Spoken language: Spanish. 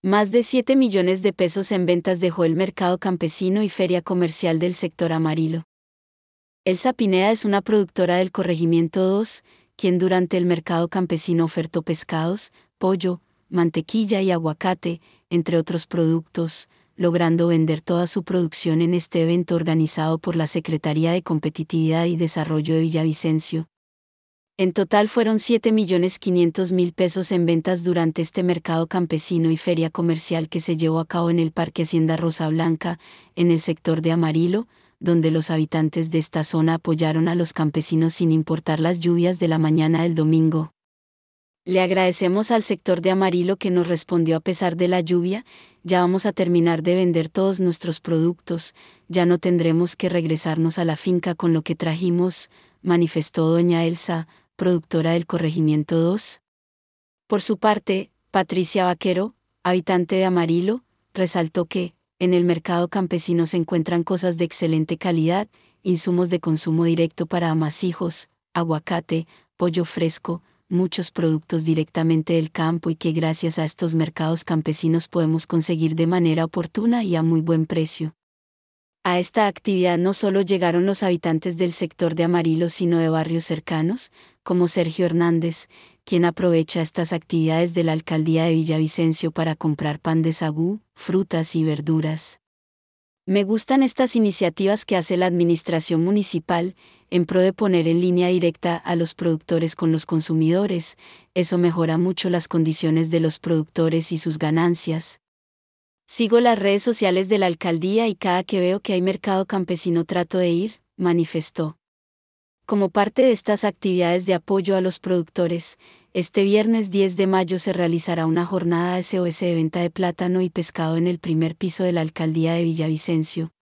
Más de 7 millones de pesos en ventas dejó el mercado campesino y feria comercial del sector Amarillo. Elsa Pineda es una productora del Corregimiento 2, quien durante el mercado campesino ofertó pescados, pollo, mantequilla y aguacate, entre otros productos, logrando vender toda su producción en este evento organizado por la Secretaría de Competitividad y Desarrollo de Villavicencio. En total fueron 7.500.000 pesos en ventas durante este mercado campesino y feria comercial que se llevó a cabo en el Parque Hacienda Rosa Blanca, en el sector de Amarillo, donde los habitantes de esta zona apoyaron a los campesinos sin importar las lluvias de la mañana del domingo. Le agradecemos al sector de Amarillo que nos respondió a pesar de la lluvia. Ya vamos a terminar de vender todos nuestros productos, ya no tendremos que regresarnos a la finca con lo que trajimos, manifestó doña Elsa, productora del Corregimiento 2. Por su parte, Patricia Vaquero, habitante de Amarillo, resaltó que, en el mercado campesino se encuentran cosas de excelente calidad, insumos de consumo directo para amasijos, aguacate, pollo fresco, muchos productos directamente del campo y que gracias a estos mercados campesinos podemos conseguir de manera oportuna y a muy buen precio. A esta actividad no solo llegaron los habitantes del sector de Amarillo sino de barrios cercanos, como Sergio Hernández, quien aprovecha estas actividades de la alcaldía de Villavicencio para comprar pan de sagú, frutas y verduras. Me gustan estas iniciativas que hace la administración municipal, en pro de poner en línea directa a los productores con los consumidores, eso mejora mucho las condiciones de los productores y sus ganancias. Sigo las redes sociales de la alcaldía y cada que veo que hay mercado campesino trato de ir, manifestó. Como parte de estas actividades de apoyo a los productores, este viernes 10 de mayo se realizará una jornada SOS de venta de plátano y pescado en el primer piso de la alcaldía de Villavicencio.